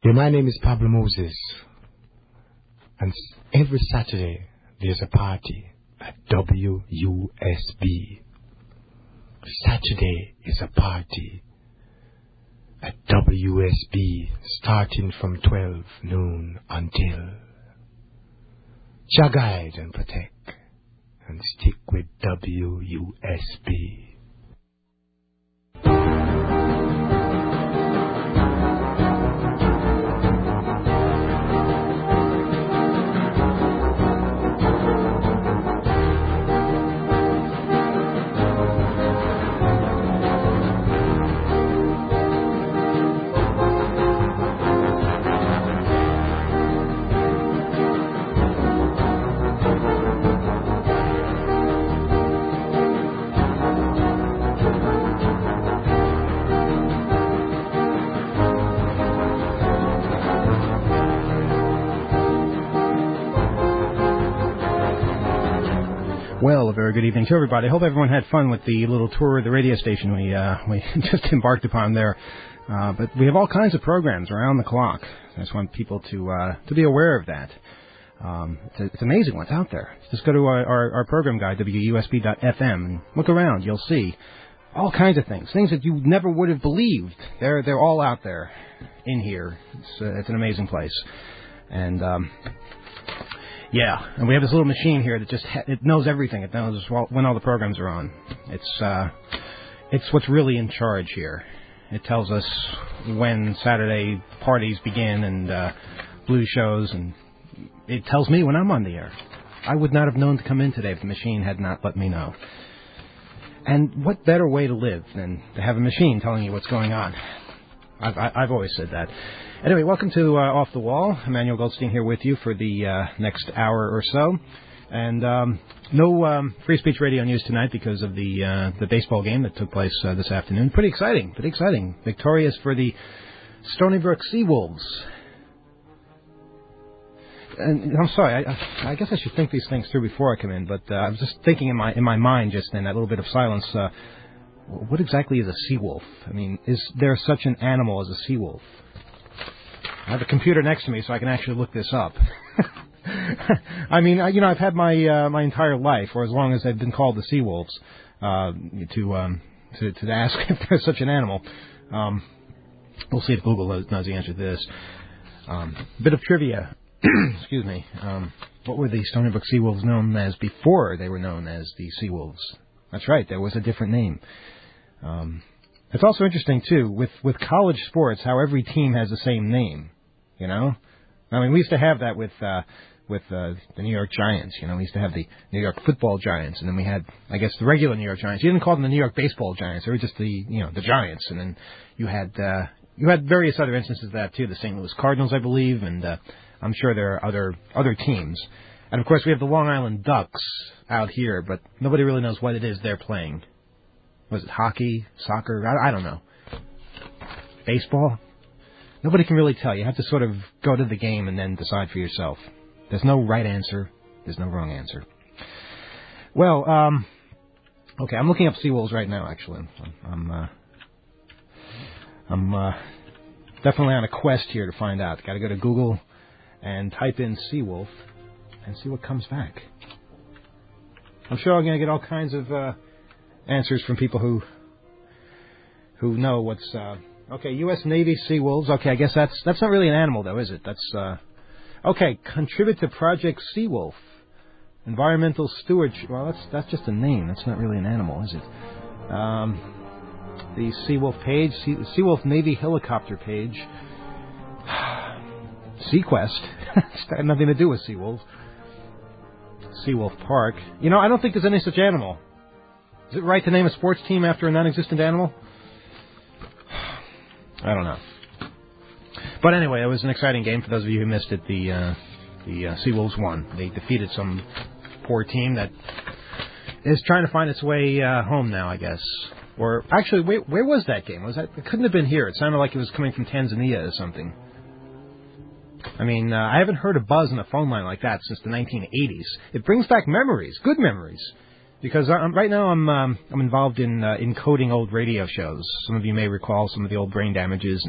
My name is Pablo Moses, and every Saturday there's a party at WUSB. Saturday is a party at WSB starting from 12 noon until. Guide and protect, and stick with WUSB. Well, a very good evening to everybody. I hope everyone had fun with the little tour of the radio station we just embarked upon there. But we have all kinds of programs around the clock. I just want people to be aware of that. It's amazing what's out there. Just go to our program guide, WUSB.FM, and look around. You'll see all kinds of things that you never would have believed. They're all out there in here. It's an amazing place. And yeah, and we have this little machine here that it knows everything. It knows when all the programs are on. It's what's really in charge here. It tells us when Saturday parties begin and blues shows, and it tells me when I'm on the air. I would not have known to come in today if the machine had not let me know. And what better way to live than to have a machine telling you what's going on? I've always said that. Anyway, welcome to Off the Wall. Emmanuel Goldstein here with you for the next hour or so. And no free speech radio news tonight because of the baseball game that took place this afternoon. Pretty exciting. Victorious for the Stony Brook Seawolves. And I'm sorry, I guess I should think these things through before I come in, but I was just thinking in my mind just in that little bit of silence, what exactly is a seawolf? I mean, is there such an animal as a seawolf? I have a computer next to me, so I can actually look this up. I mean, I've had my entire life, or as long as I've been called the seawolves, to ask if there's such an animal. We'll see if Google knows the answer to this. Bit of trivia. Excuse me. What were the Stony Brook Seawolves known as before they were known as the Seawolves? That's right, there was a different name. It's also interesting, too, with college sports, how every team has the same name, you know? I mean, we used to have that with the New York Giants, you know? We used to have the New York Football Giants, and then we had, I guess, the regular New York Giants. You didn't call them the New York Baseball Giants. They were just the Giants. And then you had various other instances of that, too. The St. Louis Cardinals, I believe, and I'm sure there are other teams. And, of course, we have the Long Island Ducks out here, but nobody really knows what it is they're playing. Was it hockey, soccer? I don't know. Baseball? Nobody can really tell. You have to sort of go to the game and then decide for yourself. There's no right answer. There's no wrong answer. Well, okay, I'm looking up Seawolves right now, actually. I'm definitely on a quest here to find out. Got to go to Google and type in Seawolf and see what comes back. I'm sure I'm going to get all kinds of answers from people who know what's... okay, U.S. Navy Seawolves. Okay, I guess that's not really an animal, though, is it? That's... okay, contribute to Project Seawolf. Environmental stewardship. Well, that's just a name. That's not really an animal, is it? The Seawolf page. Seawolf Navy helicopter page. Sequest. It's got nothing to do with Seawolves. Seawolf Park. You know, I don't think there's any such animal. Is it right to name a sports team after a non-existent animal? I don't know. But anyway, it was an exciting game. For those of you who missed it, the Seawolves won. They defeated some poor team that is trying to find its way home now, I guess. Or actually, where was that game? It couldn't have been here. It sounded like it was coming from Tanzania or something. I mean, I haven't heard a buzz on a phone line like that since the 1980s. It brings back memories, good memories. Because right now I'm involved in encoding old radio shows. Some of you may recall some of the old Brain Damages and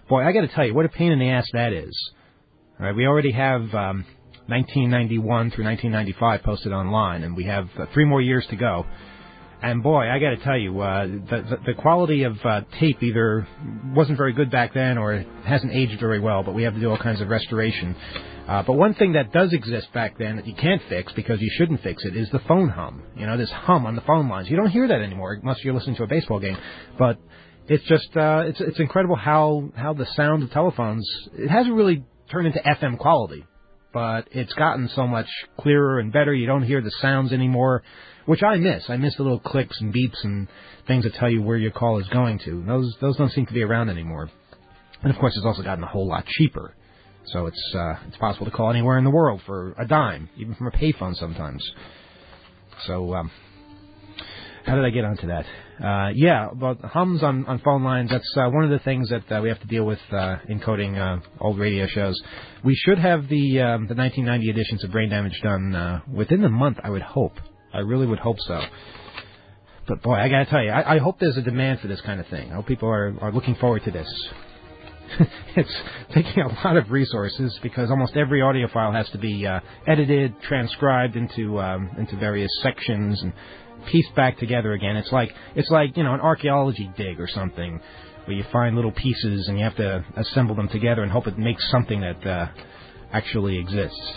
Boy, I got to tell you, what a pain in the ass that is. All right, we already have 1991 through 1995 posted online, and we have 3 more years to go. And boy, I got to tell you, the quality of tape either wasn't very good back then or it hasn't aged very well, but we have to do all kinds of restoration. But one thing that does exist back then that you can't fix because you shouldn't fix it is the phone hum. You know, this hum on the phone lines. You don't hear that anymore unless you're listening to a baseball game. But it's just, it's incredible how the sound of telephones, it hasn't really turned into FM quality, but it's gotten so much clearer and better. You don't hear the sounds anymore, which I miss. I miss the little clicks and beeps and things that tell you where your call is going to. Those don't seem to be around anymore. And of course, it's also gotten a whole lot cheaper. So it's possible to call anywhere in the world for a dime, even from a payphone sometimes. So how did I get onto that? Yeah, about hums on phone lines. That's one of the things that we have to deal with encoding old radio shows. We should have the 1990 editions of Brain Damage done within the month, I would hope. I really would hope so. But boy, I gotta tell you, I hope there's a demand for this kind of thing. I hope people are looking forward to this. It's taking a lot of resources because almost every audio file has to be edited, transcribed into various sections and pieced back together again. It's like an archaeology dig or something where you find little pieces and you have to assemble them together and hope it makes something that actually exists.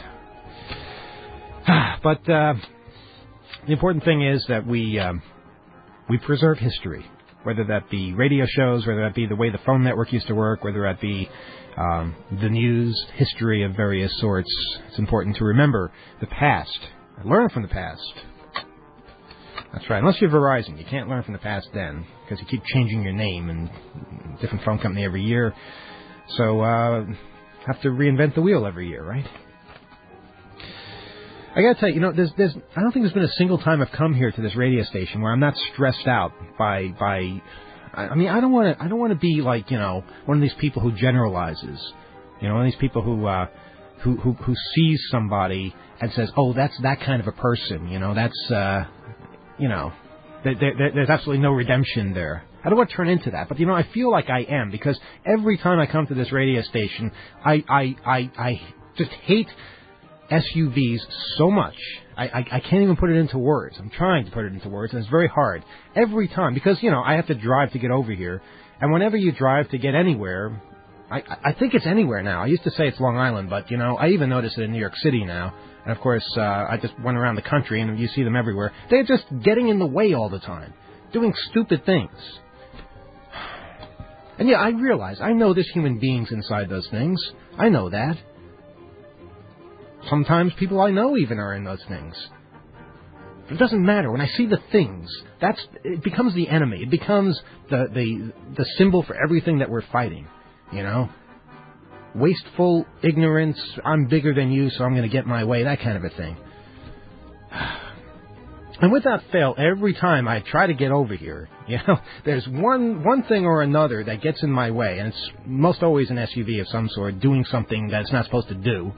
But the important thing is that we preserve history. Whether that be radio shows, whether that be the way the phone network used to work, whether that be the news, history of various sorts, it's important to remember the past, learn from the past. That's right. Unless you're Verizon, you can't learn from the past then, because you keep changing your name and different phone company every year. So have to reinvent the wheel every year, right? I gotta tell you, there's I don't think there's been a single time I've come here to this radio station where I'm not stressed out by. I mean, I don't want to be like one of these people who generalizes, one of these people who sees somebody and says, oh, that's that kind of a person, that's there's absolutely no redemption there. I don't want to turn into that, but I feel like I am because every time I come to this radio station, I just hate SUVs so much. I can't even put it into words. I'm trying to put it into words, and it's very hard. Every time, because, I have to drive to get over here. And whenever you drive to get anywhere, I think it's anywhere now. I used to say it's Long Island, but, I even notice it in New York City now. And, of course, I just went around the country, and you see them everywhere. They're just getting in the way all the time, doing stupid things. And, yeah, I realize, I know there's human beings inside those things. I know that. Sometimes people I know even are in those things. It doesn't matter. When I see the things, it becomes the enemy. It becomes the symbol for everything that we're fighting. Wasteful ignorance. I'm bigger than you, so I'm going to get my way. That kind of a thing. And without fail, every time I try to get over here, there's one thing or another that gets in my way, and it's most always an SUV of some sort doing something that it's not supposed to do.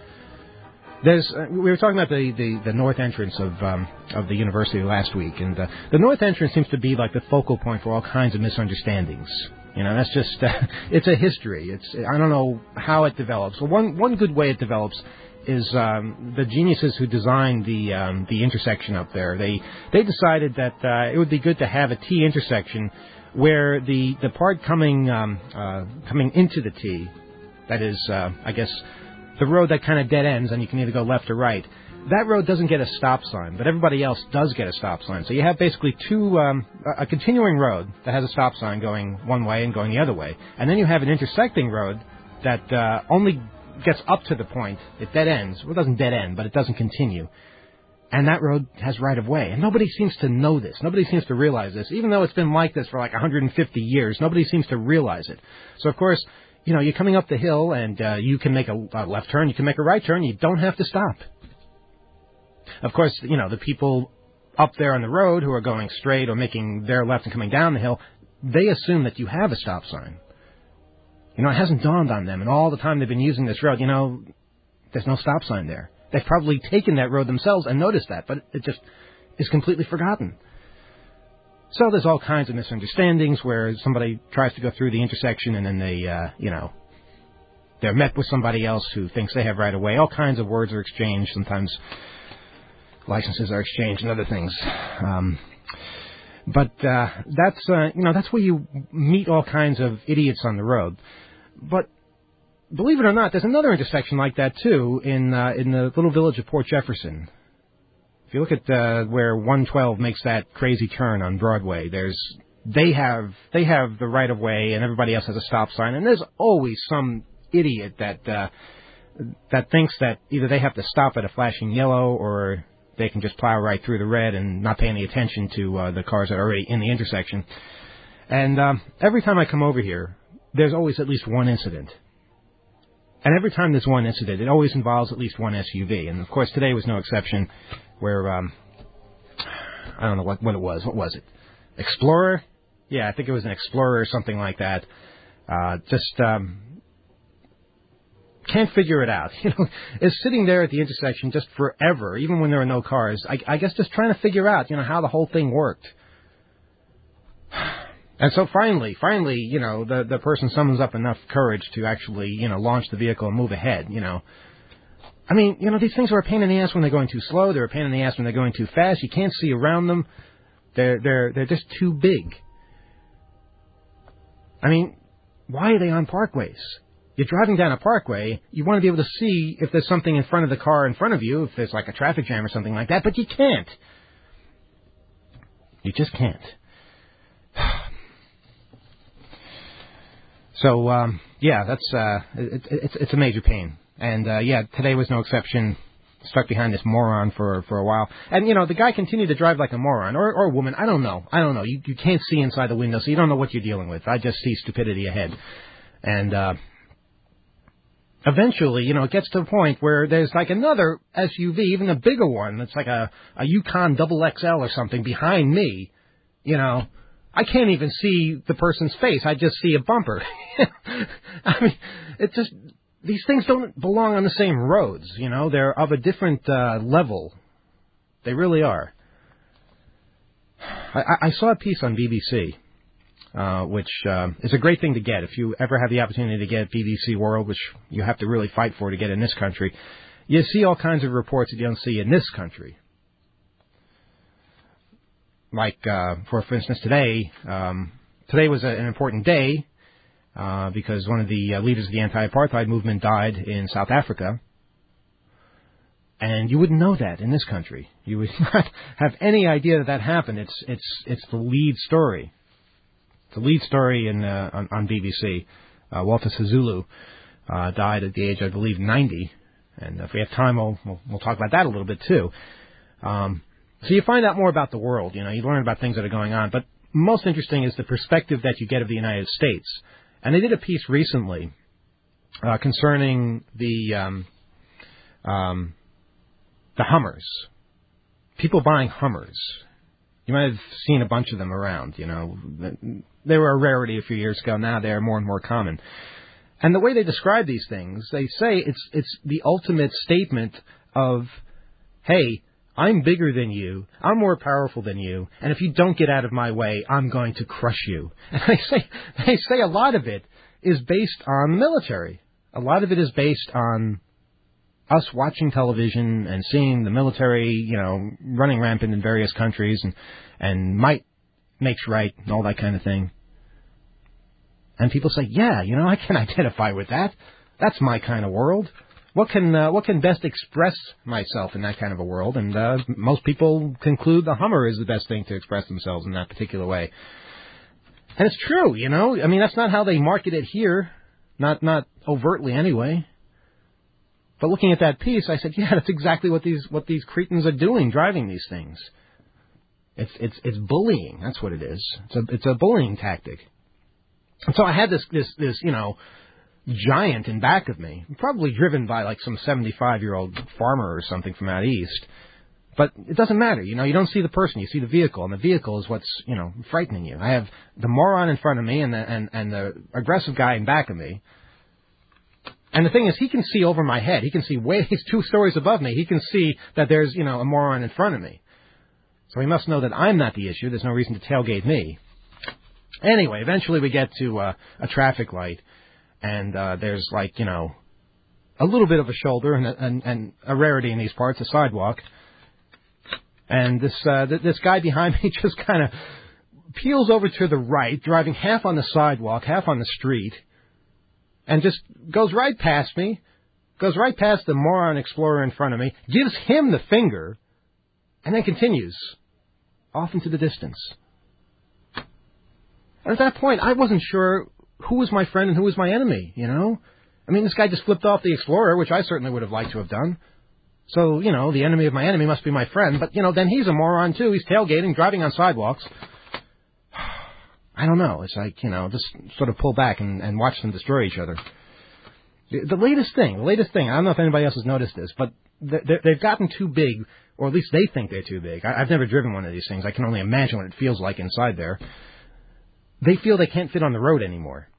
We were talking about the north entrance of the university last week, and the north entrance seems to be like the focal point for all kinds of misunderstandings. That's just it's a history. I don't know how it develops. Well, one good way it develops is the geniuses who designed the intersection up there. They decided that it would be good to have a T intersection where the part coming into the T, that is, I guess, the road that kind of dead ends and you can either go left or right, that road doesn't get a stop sign, but everybody else does get a stop sign. So you have basically a continuing road that has a stop sign going one way and going the other way. And then you have an intersecting road that only gets up to the point. It dead ends. Well, it doesn't dead end, but it doesn't continue. And that road has right of way. And nobody seems to know this. Nobody seems to realize this. Even though it's been like this for like 150 years, nobody seems to realize it. So, of course, you're coming up the hill, and you can make a left turn, you can make a right turn, you don't have to stop. Of course, the people up there on the road who are going straight or making their left and coming down the hill, they assume that you have a stop sign. It hasn't dawned on them, and all the time they've been using this road, there's no stop sign there. They've probably taken that road themselves and noticed that, but it just is completely forgotten. So there's all kinds of misunderstandings where somebody tries to go through the intersection and then they, they're met with somebody else who thinks they have right of way. All kinds of words are exchanged. Sometimes licenses are exchanged and other things. But that's where you meet all kinds of idiots on the road. But believe it or not, there's another intersection like that too in the little village of Port Jefferson. If you look at where 112 makes that crazy turn on Broadway, they have the right of way, and everybody else has a stop sign, and there's always some idiot that thinks that either they have to stop at a flashing yellow or they can just plow right through the red and not pay any attention to the cars that are already in the intersection. And every time I come over here, there's always at least one incident. And every time there's one incident, it always involves at least one SUV. And, of course, today was no exception where, I don't know what it was. What was it? Explorer? Yeah, I think it was an Explorer or something like that. Can't figure it out. Is sitting there at the intersection just forever, even when there are no cars. I guess just trying to figure out, how the whole thing worked. And so finally, the person summons up enough courage to actually, launch the vehicle and move ahead, I mean, these things are a pain in the ass when they're going too slow. They're a pain in the ass when they're going too fast. You can't see around them. They're just too big. I mean, why are they on parkways? You're driving down a parkway. You want to be able to see if there's something in front of the car in front of you, if there's like a traffic jam or something like that, but you can't. You just can't. So, that's, it's a major pain. And, today was no exception. Stuck behind this moron for a while. And, the guy continued to drive like a moron. Or a woman. I don't know. You can't see inside the window, so you don't know what you're dealing with. I just see stupidity ahead. And, eventually, it gets to a point where there's like another SUV, even a bigger one. It's like a Yukon XXL or something behind me, I can't even see the person's face. I just see a bumper. I mean, it's just, these things don't belong on the same roads, They're of a different level. They really are. I saw a piece on BBC, which is a great thing to get. If you ever have the opportunity to get BBC World, which you have to really fight for to get in this country, you see all kinds of reports that you don't see in this country. Like, for instance, today was an important day because one of the leaders of the anti-apartheid movement died in South Africa. And you wouldn't know that in this country. You would not have any idea that happened. It's the lead story. The lead story on BBC. Walter Sisulu died at the age, I believe, 90. And if we have time, we'll talk about that a little bit too. So you find out more about the world, you learn about things that are going on. But most interesting is the perspective that you get of the United States. And they did a piece recently concerning the Hummers. People buying Hummers. You might have seen a bunch of them around, They were a rarity a few years ago. Now they're more and more common. And the way they describe these things, they say it's the ultimate statement of, hey, I'm bigger than you, I'm more powerful than you, and if you don't get out of my way, I'm going to crush you. And they say a lot of it is based on the military. A lot of it is based on us watching television and seeing the military, running rampant in various countries and might makes right and all that kind of thing. And people say, yeah, I can identify with that. That's my kind of world. What can best express myself in that kind of a world? And most people conclude the Hummer is the best thing to express themselves in that particular way. And it's true, I mean, that's not how they market it here, not overtly anyway. But looking at that piece, I said, yeah, that's exactly what these cretins are doing, driving these things. It's bullying. That's what it is. It's a bullying tactic. And so I had this giant in back of me, probably driven by like some 75-year-old farmer or something from out east. But it doesn't matter, you don't see the person, you see the vehicle, and the vehicle is what's, frightening you. I have the moron in front of me and the aggressive guy in back of me. And the thing is, he can see over my head. He can see he's 2 stories above me. He can see that there's, a moron in front of me. So he must know that I'm not the issue. There's no reason to tailgate me. Anyway, eventually we get to a traffic light, and there's like, a little bit of a shoulder and a rarity in these parts, a sidewalk. And this guy behind me just kind of peels over to the right, driving half on the sidewalk, half on the street, and just goes right past me, goes right past the moron explorer in front of me, gives him the finger, and then continues off into the distance. And at that point, I wasn't sure who was my friend and who was my enemy, I mean, this guy just flipped off the Explorer, which I certainly would have liked to have done. So, the enemy of my enemy must be my friend. But, then he's a moron, too. He's tailgating, driving on sidewalks. I don't know. It's like, just sort of pull back and watch them destroy each other. The latest thing, I don't know if anybody else has noticed this, but they've gotten too big, or at least they think they're too big. I've never driven one of these things. I can only imagine what it feels like inside there. They feel they can't fit on the road anymore.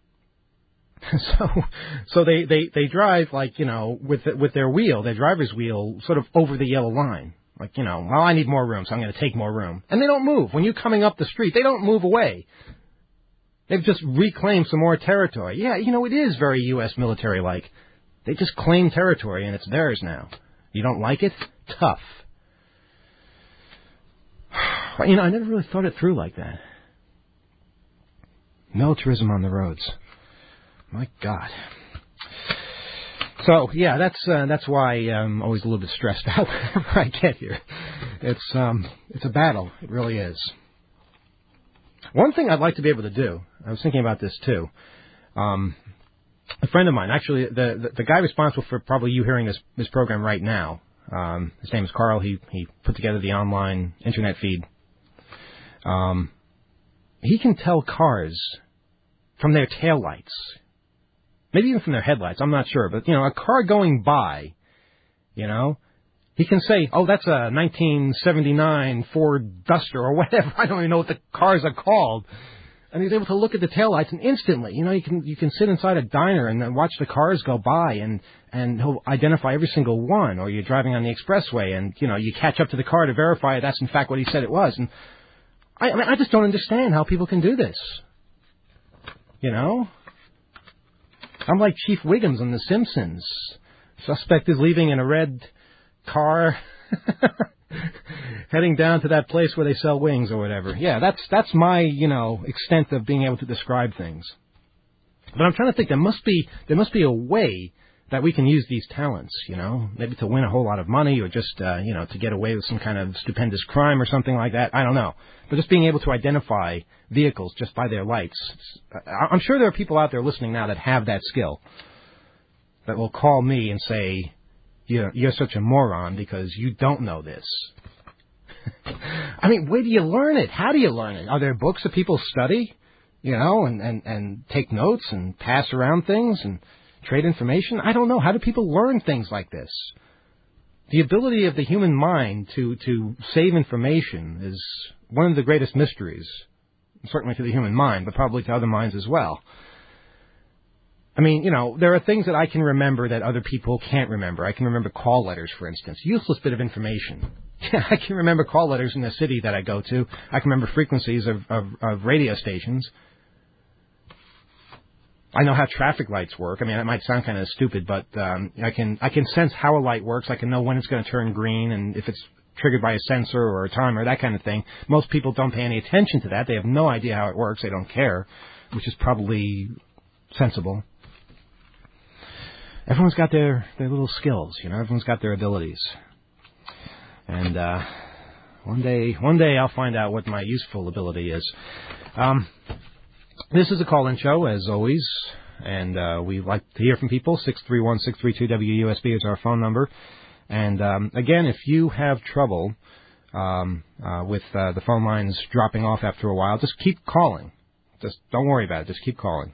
So they drive like, with their wheel, their driver's wheel, sort of over the yellow line. Like, well, I need more room, so I'm going to take more room. And they don't move. When you're coming up the street, they don't move away. They've just reclaimed some more territory. Yeah, it is very U.S. military-like. They just claim territory, and it's theirs now. You don't like it? Tough. But, I never really thought it through like that. Militarism on the roads. My God. So, yeah, that's why I'm always a little bit stressed out whenever I get here. It's a battle. It really is. One thing I'd like to be able to do, I was thinking about this too. A friend of mine, actually, the guy responsible for probably you hearing this program right now, his name is Carl. He put together the online internet feed. He can tell cars from their taillights. Maybe even from their headlights, I'm not sure. But, a car going by, he can say, oh, that's a 1979 Ford Duster or whatever. I don't even know what the cars are called. And he's able to look at the taillights and instantly, you can sit inside a diner and then watch the cars go by and he'll identify every single one. Or you're driving on the expressway and, you catch up to the car to verify that's in fact what he said it was. And I just don't understand how people can do this. I'm like Chief Wiggums on The Simpsons. Suspect is leaving in a red car, heading down to that place where they sell wings or whatever. Yeah, that's my, extent of being able to describe things. But I'm trying to think, there must be a way that we can use these talents, maybe to win a whole lot of money or just, to get away with some kind of stupendous crime or something like that. I don't know. But just being able to identify vehicles just by their lights. I'm sure there are people out there listening now that have that skill that will call me and say, you're such a moron because you don't know this. I mean, where do you learn it? How do you learn it? Are there books that people study, and take notes and pass around things and trade information? I don't know. How do people learn things like this? The ability of the human mind to save information is one of the greatest mysteries, certainly to the human mind, but probably to other minds as well. I mean, there are things that I can remember that other people can't remember. I can remember call letters, for instance. Useless bit of information. I can remember call letters in the city that I go to. I can remember frequencies of radio stations. I know how traffic lights work. I mean, it might sound kind of stupid, but I can sense how a light works. I can know when it's going to turn green and if it's triggered by a sensor or a timer, that kind of thing. Most people don't pay any attention to that. They have no idea how it works. They don't care, which is probably sensible. Everyone's got their little skills, Everyone's got their abilities. And one day I'll find out what my useful ability is. This is a call-in show, as always, and we like to hear from people. 631-632-WUSB is our phone number. And again, if you have trouble with the phone lines dropping off after a while, just keep calling. Just don't worry about it. Just keep calling.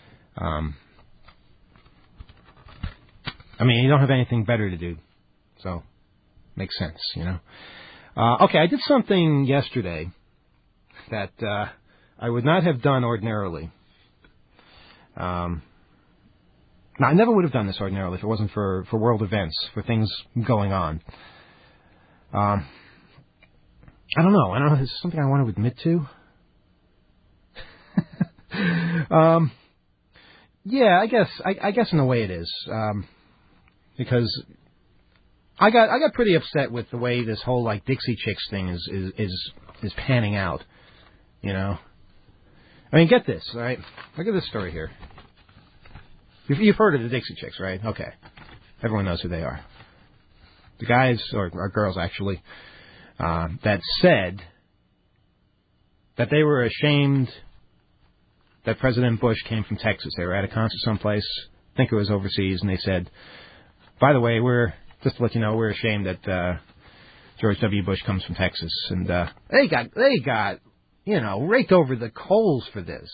I mean, you don't have anything better to do, so makes sense, Okay, I did something yesterday that I would not have done ordinarily. Now, I never would have done this ordinarily if it wasn't for world events, for things going on. I don't know. Is this something I want to admit to? Yeah, I guess in a way it is. Because I got pretty upset with the way this whole like Dixie Chicks thing is panning out. You know? I mean, get this, all right? Look at this story here. You've heard of the Dixie Chicks, right? Okay. Everyone knows who they are. The guys, or girls actually, that said that they were ashamed that President Bush came from Texas. They were at a concert someplace, I think it was overseas, and they said, by the way, just to let you know, we're ashamed that George W. Bush comes from Texas. And they got, raked over the coals for this.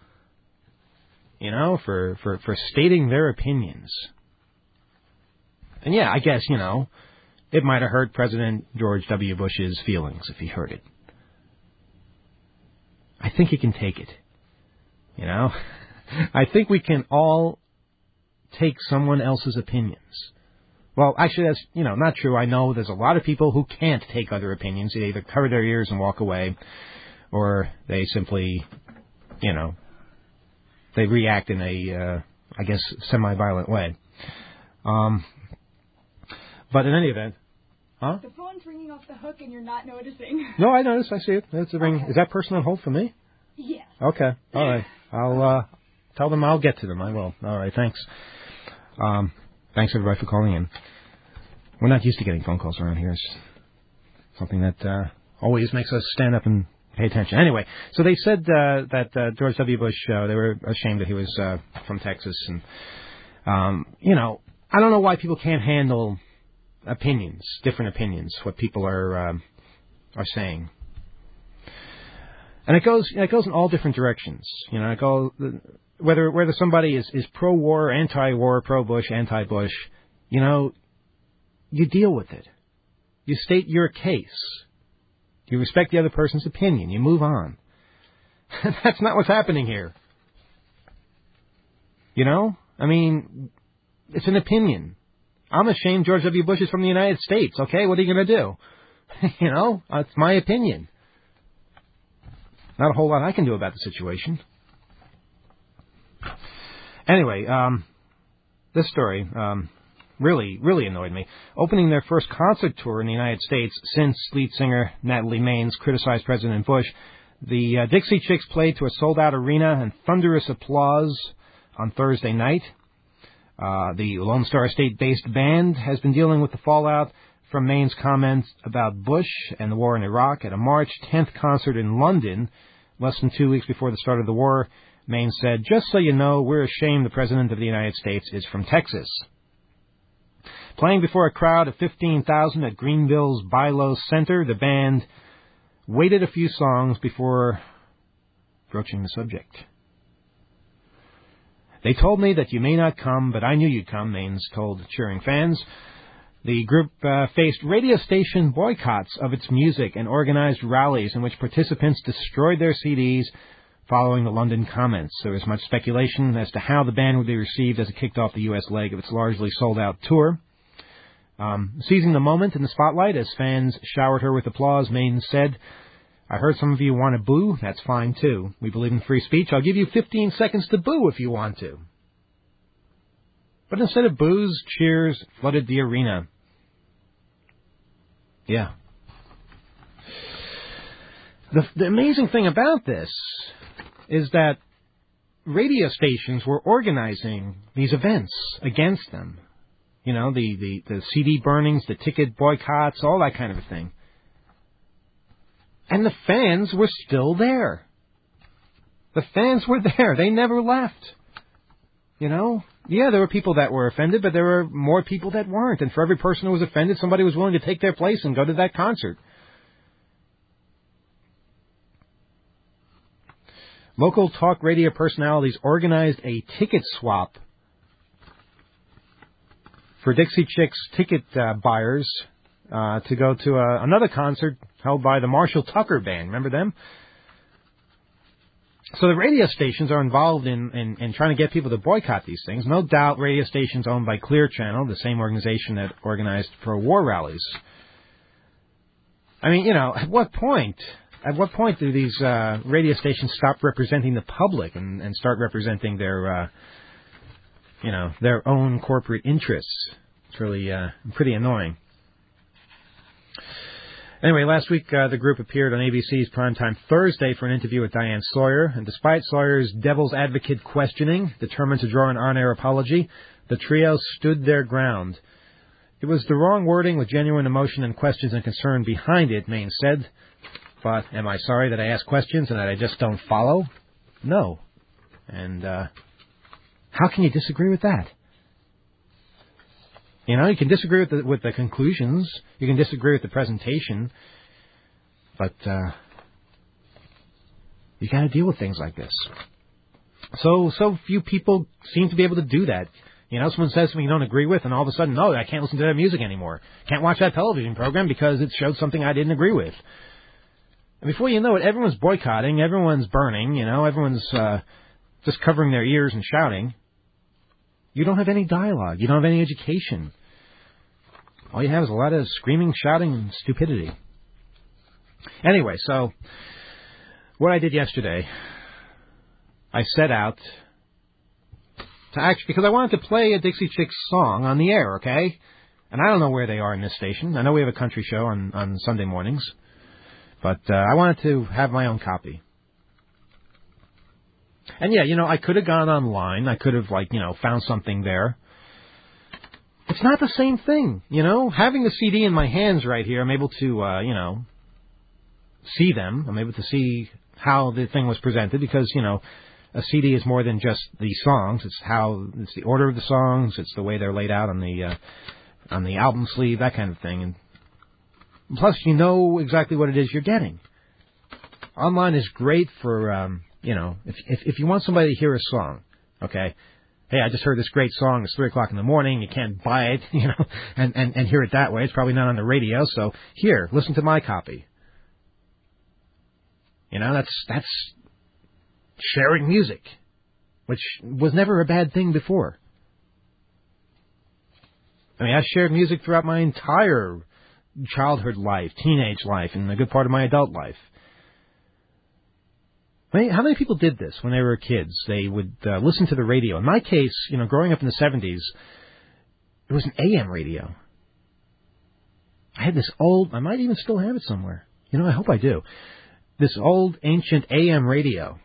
For stating their opinions. And yeah, I guess, it might have hurt President George W. Bush's feelings if he heard it. I think he can take it. I think we can all take someone else's opinions. Well, actually, that's, not true. I know there's a lot of people who can't take other opinions. They either cover their ears and walk away, or they simply, they react in a, semi-violent way. But in any event, huh? The phone's ringing off the hook and you're not noticing. No, I noticed. I see it. It's a ring. Okay. Is that person on hold for me? Yes. Okay. All right. I'll tell them I'll get to them. I will. All right. Thanks. Thanks everybody for calling in. We're not used to getting phone calls around here. It's something that always makes us stand up and pay attention. Anyway, so they said that George W. Bush, they were ashamed that he was from Texas. And, I don't know why people can't handle different opinions, what people are saying. And it goes in all different directions. Whether somebody is pro-war, anti-war, pro-Bush, anti-Bush, you deal with it. You state your case. You respect the other person's opinion. You move on. That's not what's happening here. I mean, it's an opinion. I'm ashamed George W. Bush is from the United States. Okay, what are you going to do? It's my opinion. Not a whole lot I can do about the situation. Anyway, this story really, really annoyed me. Opening their first concert tour in the United States since lead singer Natalie Maines criticized President Bush, the Dixie Chicks played to a sold-out arena and thunderous applause on Thursday night. The Lone Star State-based band has been dealing with the fallout from Maines' comments about Bush and the war in Iraq at a March 10th concert in London, less than 2 weeks before the start of the war. Maines said, "Just so you know, we're ashamed the President of the United States is from Texas." Playing before a crowd of 15,000 at Greenville's Bilo Center, the band waited a few songs before broaching the subject. "They told me that you may not come, but I knew you'd come," Maines told cheering fans. The group faced radio station boycotts of its music and organized rallies in which participants destroyed their CDs following the London comments. There was much speculation as to how the band would be received as it kicked off the U.S. leg of its largely sold-out tour. Seizing the moment in the spotlight as fans showered her with applause, Maines said, "I heard some of you want to boo. That's fine, too. We believe in free speech. I'll give you 15 seconds to boo if you want to." But instead of boos, cheers flooded the arena. Yeah. The amazing thing about this is that radio stations were organizing these events against them. The CD burnings, the ticket boycotts, all that kind of a thing. And the fans were still there. The fans were there. They never left. Yeah, there were people that were offended, but there were more people that weren't. And for every person who was offended, somebody was willing to take their place and go to that concert. Local talk radio personalities organized a ticket swap for Dixie Chicks ticket buyers to go to another concert held by the Marshall Tucker Band. Remember them? So the radio stations are involved in trying to get people to boycott these things. No doubt radio stations owned by Clear Channel, the same organization that organized pro-war rallies. I mean, at what point? At what point do these radio stations stop representing the public and start representing their, their own corporate interests? It's really pretty annoying. Anyway, last week the group appeared on ABC's Primetime Thursday for an interview with Diane Sawyer, and despite Sawyer's devil's advocate questioning, determined to draw an on-air apology, the trio stood their ground. It was the wrong wording with genuine emotion and questions and concern behind it, Maine said. But am I sorry that I ask questions and that I just don't follow? No. And how can you disagree with that? You can disagree with the conclusions. You can disagree with the presentation. But you got to deal with things like this. So few people seem to be able to do that. Someone says something you don't agree with, and all of a sudden, no, I can't listen to that music anymore. Can't watch that television program because it showed something I didn't agree with. And before you know it, everyone's boycotting, everyone's burning, everyone's just covering their ears and shouting. You don't have any dialogue. You don't have any education. All you have is a lot of screaming, shouting, and stupidity. Anyway, so what I did yesterday, I set out to actually, because I wanted to play a Dixie Chicks song on the air, okay? And I don't know where they are in this station. I know we have a country show on Sunday mornings. But I wanted to have my own copy. And yeah, I could have gone online. I could have, found something there. It's not the same thing, Having the CD in my hands right here, I'm able to, see them. I'm able to see how the thing was presented because, a CD is more than just the songs. It's the order of the songs. It's the way they're laid out on the album sleeve, that kind of thing. And plus, you know exactly what it is you're getting. Online is great for, if you want somebody to hear a song, okay? Hey, I just heard this great song. It's 3 o'clock in the morning. You can't buy it, and hear it that way. It's probably not on the radio. So here, listen to my copy. That's sharing music, which was never a bad thing before. I mean, I shared music throughout my entire childhood life, teenage life, and a good part of my adult life. How many people did this when they were kids? They would listen to the radio. In my case, growing up in the 70s, it was an AM radio. I had this old, I might even still have it somewhere. I hope I do. This old, ancient AM radio.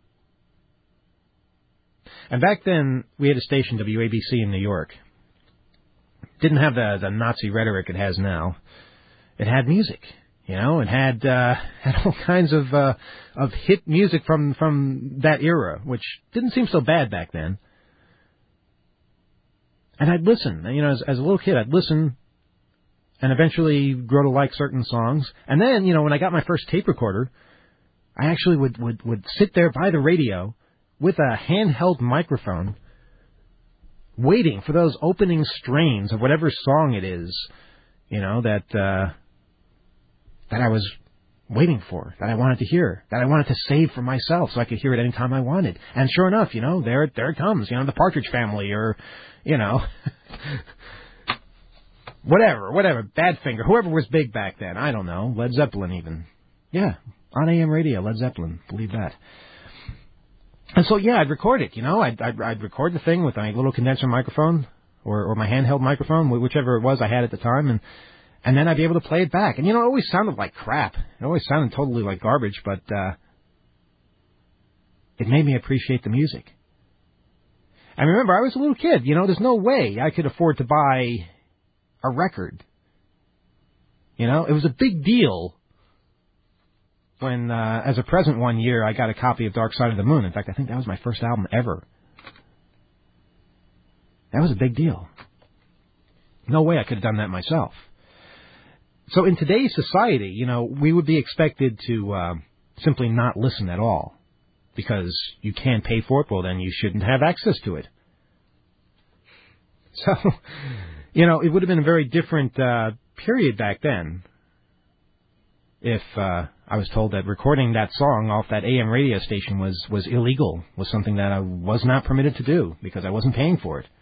And back then, we had a station, WABC in New York. Didn't have the Nazi rhetoric it has now. It had music, It had all kinds of hit music from that era, which didn't seem so bad back then. And I'd listen, as a little kid, I'd listen, and eventually grow to like certain songs. And then, when I got my first tape recorder, I actually would sit there by the radio with a handheld microphone, waiting for those opening strains of whatever song it is, that I was waiting for, that I wanted to hear, that I wanted to save for myself so I could hear it anytime I wanted. And sure enough, there it comes, the Partridge Family or, whatever, Badfinger, whoever was big back then, I don't know, Led Zeppelin even. Yeah, on AM radio, Led Zeppelin, believe that. And so, yeah, I'd record it, I'd record the thing with my little condenser microphone or my handheld microphone, whichever it was I had at the time, and then I'd be able to play it back. And, it always sounded like crap. It always sounded totally like garbage, but it made me appreciate the music. And remember, I was a little kid, there's no way I could afford to buy a record. It was a big deal when, as a present one year, I got a copy of Dark Side of the Moon. In fact, I think that was my first album ever. That was a big deal. No way I could have done that myself. So in today's society, we would be expected to simply not listen at all. Because you can't pay for it, well, then you shouldn't have access to it. So, it would have been a very different period back then if I was told that recording that song off that AM radio station was illegal, was something that I was not permitted to do because I wasn't paying for it.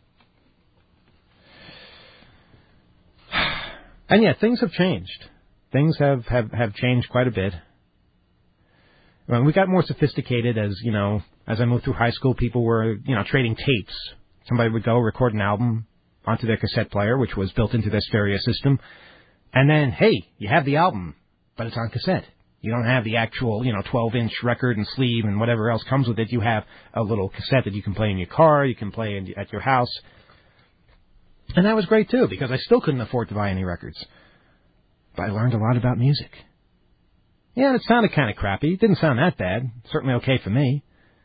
And yeah, things have changed. things have changed quite a bit. Well, we got more sophisticated as I moved through high school. People were, trading tapes. Somebody would go record an album onto their cassette player, which was built into their stereo system. And then, hey, you have the album, but it's on cassette. You don't have the actual, 12-inch record and sleeve and whatever else comes with it. You have a little cassette that you can play in your car, you can play at your house. And that was great, too, because I still couldn't afford to buy any records. But I learned a lot about music. Yeah, it sounded kind of crappy. It didn't sound that bad. Certainly okay for me.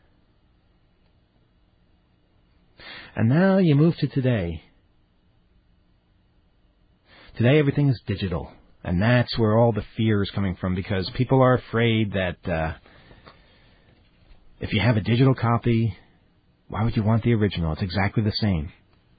And now you move to today. Today everything is digital. And that's where all the fear is coming from, because people are afraid that if you have a digital copy, why would you want the original? It's exactly the same.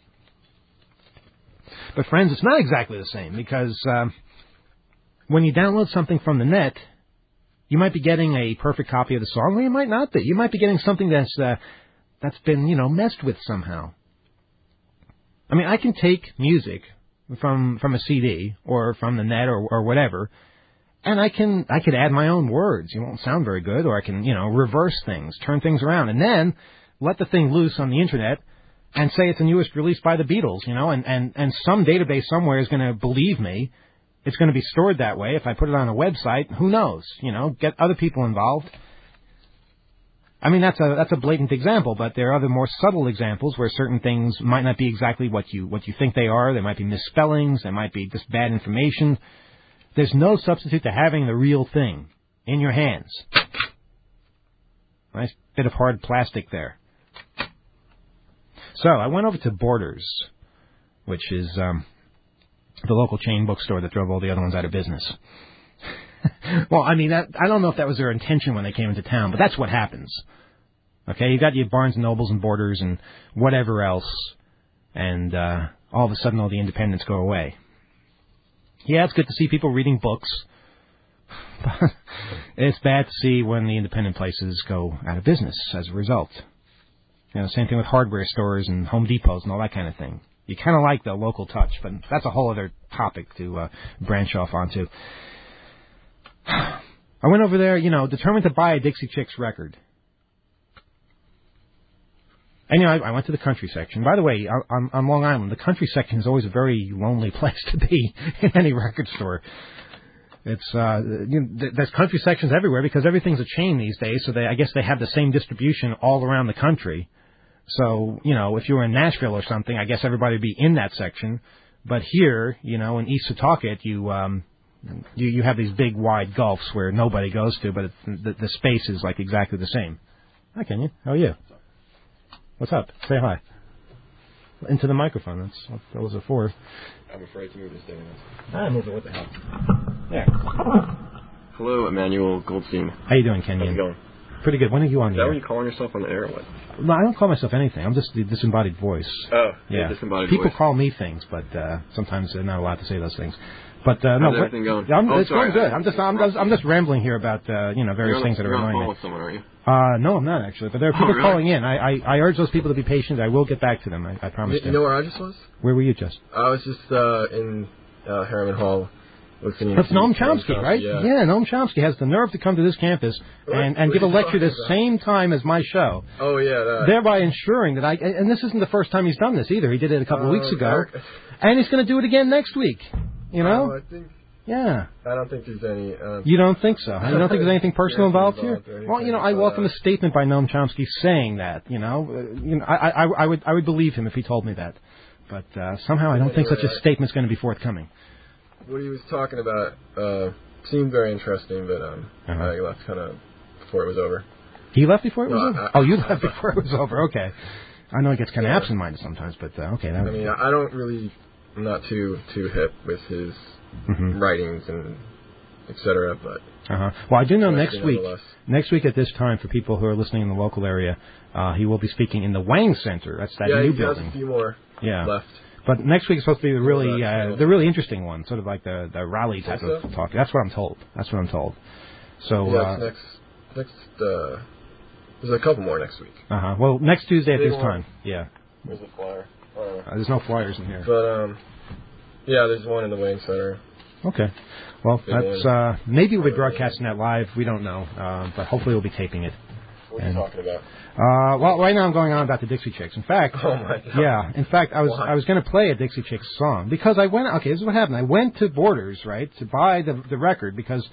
But friends, it's not exactly the same, because when you download something from the net, you might be getting a perfect copy of the song, or you might not be. You might be getting something that's been, messed with somehow. I mean, I can take music from a CD or from the net or whatever, and I could add my own words. It won't sound very good, or I can, reverse things, turn things around, and then let the thing loose on the internet and say it's the newest release by the Beatles, and some database somewhere is going to believe me. It's going to be stored that way. If I put it on a website, who knows? Get other people involved. I mean, that's a blatant example, but there are other more subtle examples where certain things might not be exactly what you think they are. There might be misspellings. There might be just bad information. There's no substitute to having the real thing in your hands. Nice bit of hard plastic there. So I went over to Borders, which is the local chain bookstore that drove all the other ones out of business. Well, I mean, I don't know if that was their intention when they came into town, but that's what happens. Okay, you got your Barnes & Nobles and Borders and whatever else, and all of a sudden all the independents go away. Yeah, it's good to see people reading books, but it's bad to see when the independent places go out of business as a result. Same thing with hardware stores and Home Depots and all that kind of thing. You kind of like the local touch, but that's a whole other topic to branch off onto. I went over there, determined to buy a Dixie Chicks record. And, I went to the country section. By the way, on Long Island, the country section is always a very lonely place to be in any record store. It's there's country sections everywhere because everything's a chain these days, so I guess they have the same distribution all around the country. So, if you were in Nashville or something, I guess everybody would be in that section. But here, in East Setauket, you have these big wide gulfs where nobody goes to, but the space is like exactly the same. Hi, Kenyon. How are you? What's up? Say hi. Into the microphone. That's what those are for. I'm afraid to move this thing. I move it. What the hell? There. Hello, Emmanuel Goldstein. How you doing, Kenyon? How's it going? Pretty good. When are you on the air? Is that what you're calling yourself on the air or what? No, I don't call myself anything. I'm just the disembodied voice. Oh, yeah. Disembodied People voice. Call me things, but sometimes they're not allowed to say those things. But How's no, everything going? It's going good. I'm just rambling here about various things that are annoying me. You're on the phone with someone, aren't you? No, I'm not actually. But there are people really? calling in. I urge those people to be patient. I will get back to them. I promise. You know where I just was? Where were you just? I was just in Harriman Hall. That's Noam Chomsky, right? Yeah, Noam Chomsky has the nerve to come to this campus and give a lecture the same time as my show. Oh, yeah. Thereby ensuring that and this isn't the first time he's done this either. He did it a couple of weeks ago. And he's going to do it again next week. I think... Yeah. I don't think there's any... You don't think so? You don't think there's anything personal involved here? Well, I welcome a statement by Noam Chomsky saying that, I would believe him if he told me that. But somehow I don't think such a statement's going to be forthcoming. What he was talking about seemed very interesting, but I left kind of before it was over. He left before it was over? You left before it was over. Okay. I know he gets kind of absent-minded sometimes, but okay. I'm not too hip with his writings and etc. But well, I do know next week at this time, for people who are listening in the local area, he will be speaking in the Wang Center. That's that new building. Yeah, he has a few more left. But next week is supposed to be the really interesting one, sort of like the rally type of talk. That's what I'm told. So next there's a couple more next week. Well, next Tuesday at this time. Yeah. There's a flyer. There's no flyers in here. But there's one in the Wayne Center. Okay. Well, that's maybe we'll be broadcasting that live. We don't know, but hopefully we'll be taping it. What are you talking about? Well, right now I'm going on about the Dixie Chicks. In fact, oh my God. Yeah. In fact, I was going to play a Dixie Chicks song because I went. Okay, this is what happened. I went to Borders, right, to buy the record because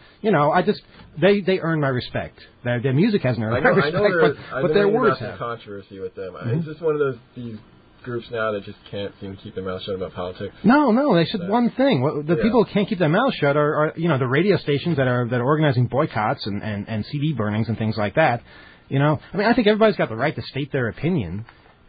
they earn my respect. Their music hasn't earned my respect, but their words have. Controversy with them. It's just one of these groups now that just can't seem to keep their mouth shut about politics. No, they said one thing. The people who can't keep their mouths shut are the radio stations that are organizing boycotts and CD burnings and things like that. I think everybody's got the right to state their opinion,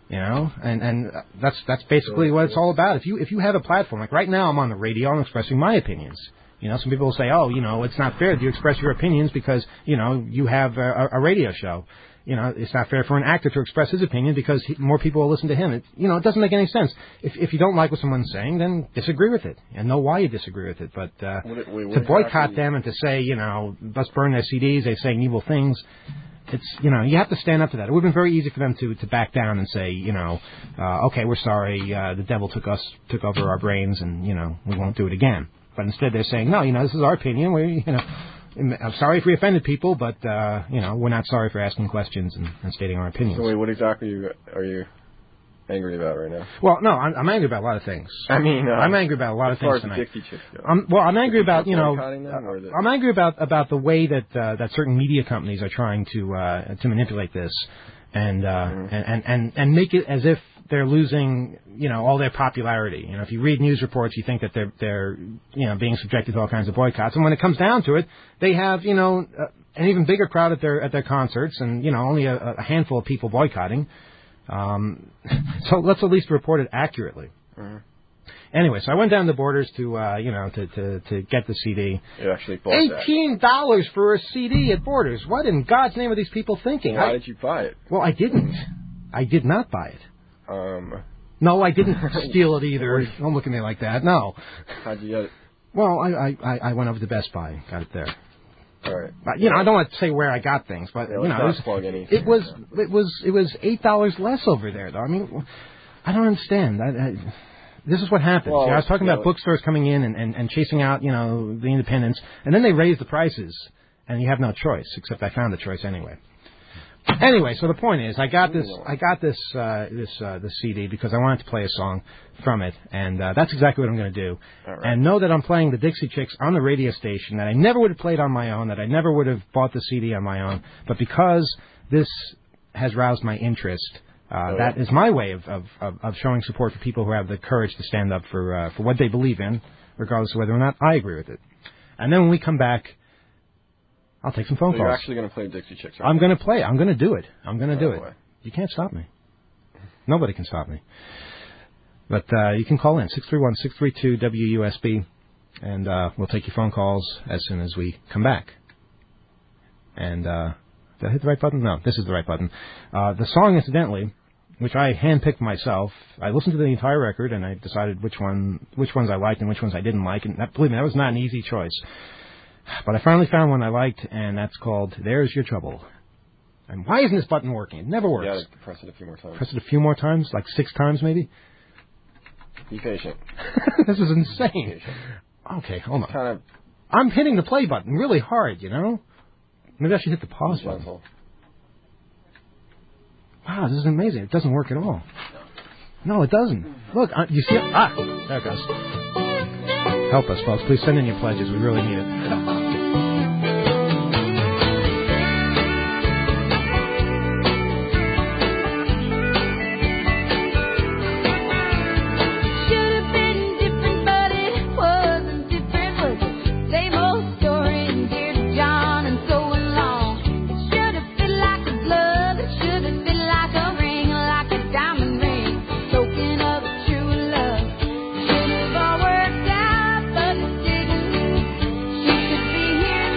and that's basically what it's all about. If you have a platform, like right now I'm on the radio, I'm expressing my opinions. Some people will say, it's not fair that you express your opinions because, you have a radio show. It's not fair for an actor to express his opinion because more people will listen to him. It doesn't make any sense. If you don't like what someone's saying, then disagree with it and know why you disagree with it. But to boycott them and to say, let's burn their CDs, they're saying evil things, it's, you have to stand up to that. It would have been very easy for them to back down and say, okay, we're sorry, the devil took over our brains and, we won't do it again. But instead they're saying, no, this is our opinion. I'm sorry if we offended people, but, we're not sorry for asking questions and stating our opinions. So wait, what exactly are you angry about right now? Well, no, I'm angry about a lot of things. I'm angry about a lot of things tonight. As far as the Dixie Chicks go. I'm angry about, I'm angry about the way that certain media companies are trying to manipulate this and make it as if they're losing, all their popularity. If you read news reports, you think that they're being subjected to all kinds of boycotts. And when it comes down to it, they have, an even bigger crowd at their concerts and, only a handful of people boycotting. So let's at least report it accurately. Mm-hmm. Anyway, so I went down to Borders to get the CD. You actually bought $18 for a CD at Borders. What in God's name are these people thinking? Why did you buy it? Well, I didn't. I did not buy it. No, I didn't steal it either. Don't look at me like that. No. How'd you get it? Well, I went over to Best Buy and got it there. All right. I don't want to say where I got things, but it was $8 less over there, though. I mean, I don't understand. This is what happens. Well, I was talking about bookstores coming in and chasing out, the independents, and then they raise the prices, and you have no choice. Except I found the choice anyway. Anyway, so the point is, I got this CD because I wanted to play a song from it, and that's exactly what I'm going to do. Right. And know that I'm playing the Dixie Chicks on the radio station that I never would have played on my own, that I never would have bought the CD on my own, but because this has roused my interest, that is my way of showing support for people who have the courage to stand up for what they believe in, regardless of whether or not I agree with it. And then when we come back, I'll take some phone calls. You're actually going to play Dixie Chicks, right? I'm going to play. I'm going to do it. I'm going to do it. You can't stop me. Nobody can stop me. But you can call in, 631-632-WUSB, and we'll take your phone calls as soon as we come back. And did I hit the right button? No, this is the right button. The song, incidentally, which I handpicked myself, I listened to the entire record, and I decided which ones I liked and which ones I didn't like. And believe me, that was not an easy choice. But I finally found one I liked, and that's called There's Your Trouble. And why isn't this button working? It never works. You gotta press it a few more times. Press it a few more times? Like 6 times, maybe? Be patient. This is insane. Okay, hold on. Kind of. I'm hitting the play button really hard, Maybe I should hit the pause button. Wow, this is amazing. It doesn't work at all. No, it doesn't. Look, you see it? There it goes. Help us, folks. Please send in your pledges. We really need it. Here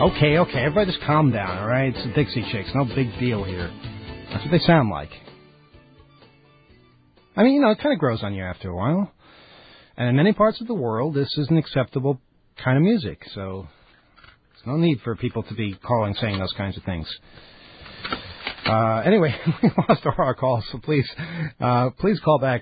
Okay, everybody just calm down, all right? It's the Dixie Chicks, no big deal here. That's what they sound like. I mean, it kind of grows on you after a while. And in many parts of the world, this is an acceptable kind of music, so there's no need for people to be calling, saying those kinds of things. Anyway, we lost our call, so please call back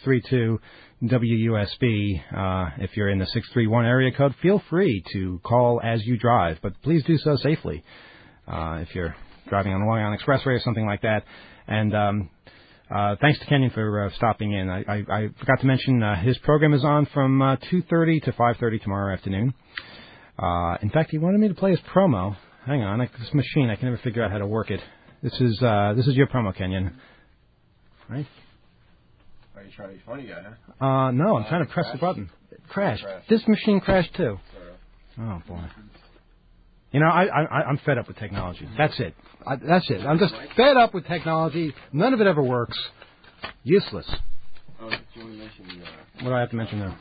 632-WUSB. If you're in the 631 area code, feel free to call as you drive, but please do so safely. If you're driving on the Long Island Expressway or something like that. And thanks to Kenyon for stopping in. I forgot to mention his program is on from 2:30 to 5:30 tomorrow afternoon. In fact, he wanted me to play his promo. Hang on, this machine, I can never figure out how to work it. This is your promo, Kenyon. Right? Are you trying to be funny guy, huh? No, I'm trying to press the button. It crashed. This machine crashed too. Oh boy. I'm fed up with technology. That's it. That's it. I'm just fed up with technology. None of it ever works. Useless. Oh, do you want to mention what do I have to mention there?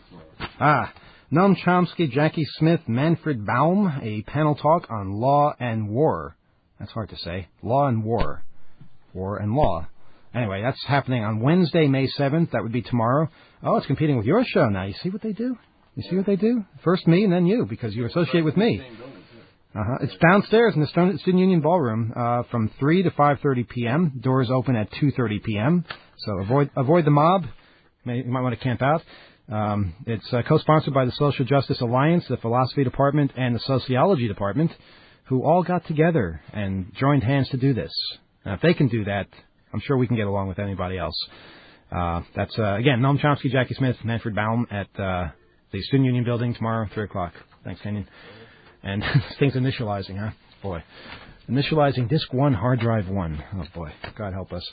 Noam Chomsky, Jackie Smith, Manfred Baum, a panel talk on law and war. That's hard to say. Law and war. War and law. Anyway, that's happening on Wednesday, May 7th. That would be tomorrow. Oh, it's competing with your show now. You see what they do? You see what they do? First me and then you, because you associate with me. It's downstairs in the Student Union Ballroom from 3 to 5:30 p.m. Doors open at 2:30 p.m. So avoid the mob. You might want to camp out. It's co-sponsored by the Social Justice Alliance, the Philosophy Department, and the Sociology Department, who all got together and joined hands to do this. Now, if they can do that, I'm sure we can get along with anybody else. That's, again, Noam Chomsky, Jackie Smith, Manfred Baum at the Student Union Building tomorrow, 3 o'clock. Thanks, Kenyon. And this thing's initializing, huh? Boy. Initializing disk 1, hard drive 1. Oh, boy. God help us.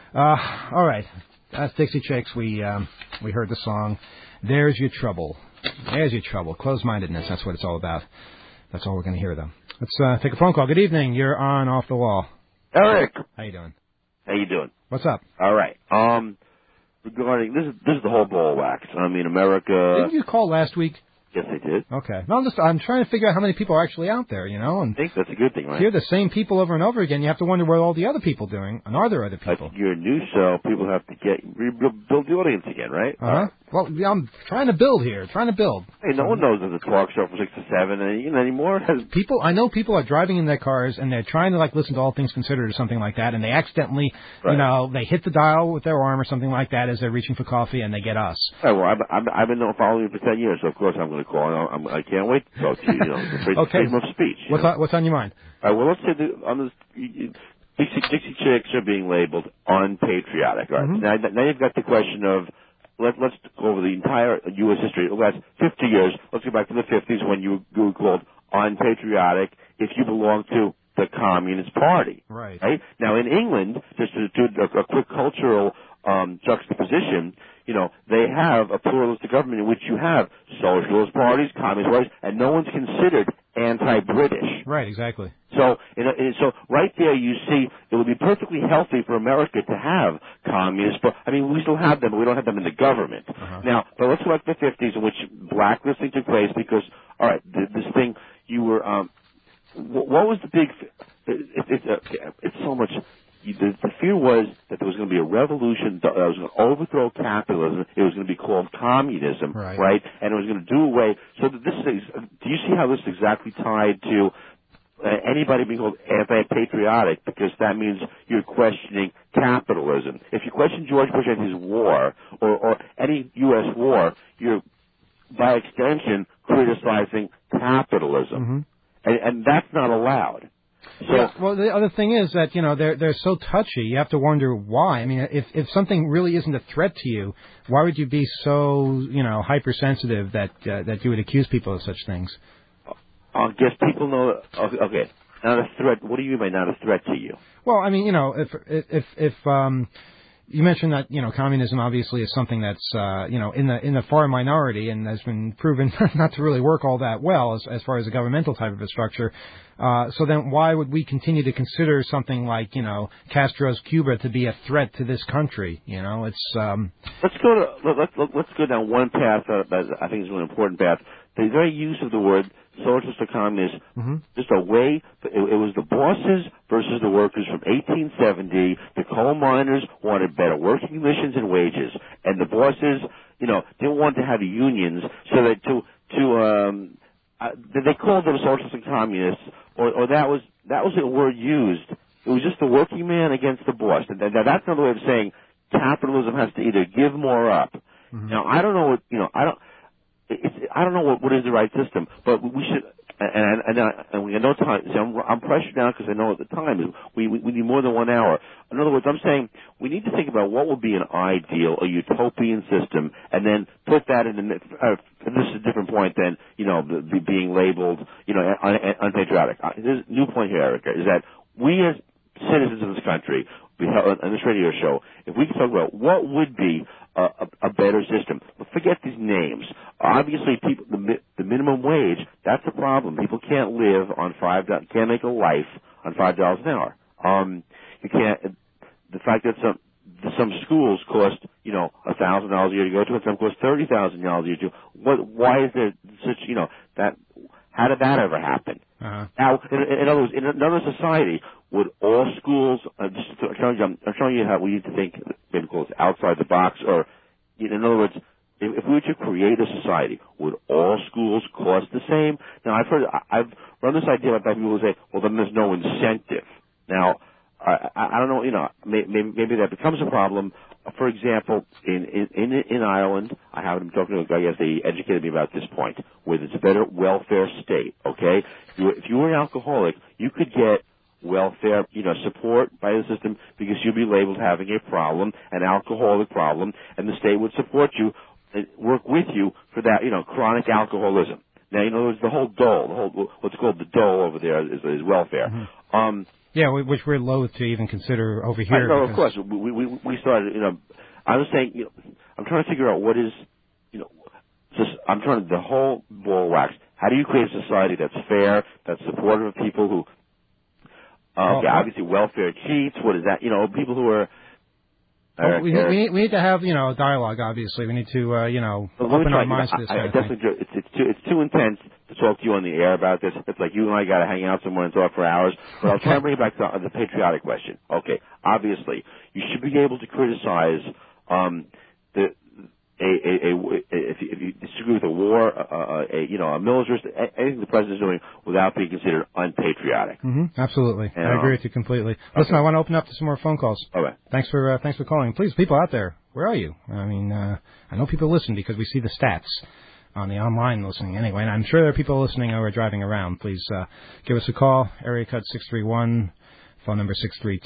All right. That's Dixie Chicks. We heard the song, There's Your Trouble. There's Your Trouble. Closed-mindedness. That's what it's all about. That's all we're going to hear, though. Let's take a phone call. Good evening. You're on Off the Wall. Eric. How you doing? How you doing? What's up? All right. Regarding this is the whole ball of wax. I mean, America. Didn't you call last week? Yes, I did. Okay. No, I'm trying to figure out how many people are actually out there, and I think that's a good thing, right? If you're the same people over and over again, you have to wonder what all the other people doing, and are there other people? You're a new show. People have to build the audience again, right? Uh-huh. Well, I'm trying to build here. Hey, no one knows there's a talk show from 6 to 7 anymore. I know people are driving in their cars, and they're trying to, listen to All Things Considered or something like that, and they accidentally, they hit the dial with their arm or something like that as they're reaching for coffee, and they get us. Right, well, I've been following you for 10 years, so of course I'm going to call. I can't wait to talk to you. Freedom of speech. What's on your mind? All right, well, let's say on this, Dixie Chicks are being labeled unpatriotic. Right? Mm-hmm. Now you've got the question of let's go over the entire U.S. history. The last 50 years. Let's go back to the 50s when you were called unpatriotic if you belong to the Communist Party. Right. Now in England, just to do a quick cultural juxtaposition, they have a pluralistic government in which you have socialist parties, communist parties, and no one's considered anti-British. Right, exactly. So right there you see it would be perfectly healthy for America to have communists. But we still have them, but we don't have them in the government. Uh-huh. Now, but let's go back to the 50s in which blacklisting took place because, all right, this thing you were. What was the big? It's so much. The fear was that there was going to be a revolution that was going to overthrow capitalism. It was going to be called communism, right? And it was going to do away. So do you see how this is exactly tied to anybody being called anti-patriotic? Because that means you're questioning capitalism. If you question George Bush and his war, or any U.S. war, you're, by extension, criticizing capitalism. Mm-hmm. And that's not allowed. So, well, the other thing is that, they're so touchy. You have to wonder why. If something really isn't a threat to you, why would you be so, hypersensitive that you would accuse people of such things? I guess people know. Okay, not a threat. What do you mean by not a threat to you? Well, if you mentioned that, communism obviously is something that's, in the far minority and has been proven not to really work all that well as far as a governmental type of a structure. So then why would we continue to consider something like, Castro's Cuba to be a threat to this country? It's, Let's go down one path that I think is an important path. The very use of the word socialists or communists, just a way. It was the bosses versus the workers from 1870. The coal miners wanted better working conditions and wages, and the bosses, didn't want to have unions, so that they called them socialists and communists, or that was the word used. It was just the working man against the boss. And that's another way of saying capitalism has to either give more or up. Now, I don't know what I don't know what is the right system, but we should. And we have no time. See, I'm pressured now because I know at the time we need more than 1 hour. In other words, I'm saying we need to think about what would be an ideal, a utopian system, and then put that in. This is a different point than being labeled unpatriotic. There's a new point here, Erica, is that we as citizens of this country, we have on this radio show, if we can talk about what would be a better system. But forget these names. Obviously, people, the minimum wage, that's a problem. People can't live on $5, can't make a life on $5 an hour. You can't, the fact that some schools cost, $1,000 a year to go to, and some cost $30,000 a year to. Why is there such, that, how did that ever happen? Now, in other words, in another society, would all schools, I'm showing you how we need to think, maybe call it outside the box, or, in other words, if we were to create a society, would all schools cost the same? Now, I've run this idea by people who say, well, then there's no incentive. Now, I don't know, maybe that becomes a problem. For example, in Ireland, I haven't been talking to a guy yesterday, he educated me about this point, where there's a better welfare state, okay? If you were an alcoholic, you could get welfare, support by the system because you'd be labeled having a problem, an alcoholic problem, and the state would support you, work with you for that, chronic alcoholism. Now, there's the whole dole, what's called the dole over there is welfare. Yeah, which we're loath to even consider over here. No, of course. We started, I was saying, I'm trying to figure out what is, the whole ball wax. How do you create a society that's fair, that's supportive of people who, obviously welfare cheats, what is that, people who are, we need to have, a dialogue, obviously. We need to, open our minds to this kind of thing. It's too intense to talk to you on the air about this. It's like you and I got to hang out somewhere and talk for hours. But I'll try to bring it back to the patriotic question. Okay, obviously, you should be able to criticize if you disagree with a war, a militarist, anything the president's doing without being considered unpatriotic. Absolutely, I agree with you completely. Listen, I want to open up to some more phone calls. Okay. Thanks for calling. Please, people out there, where are you? I mean, I know people listen because we see the stats on the online listening anyway, and I'm sure there are people listening who are driving around. Please give us a call, area code 631. Phone number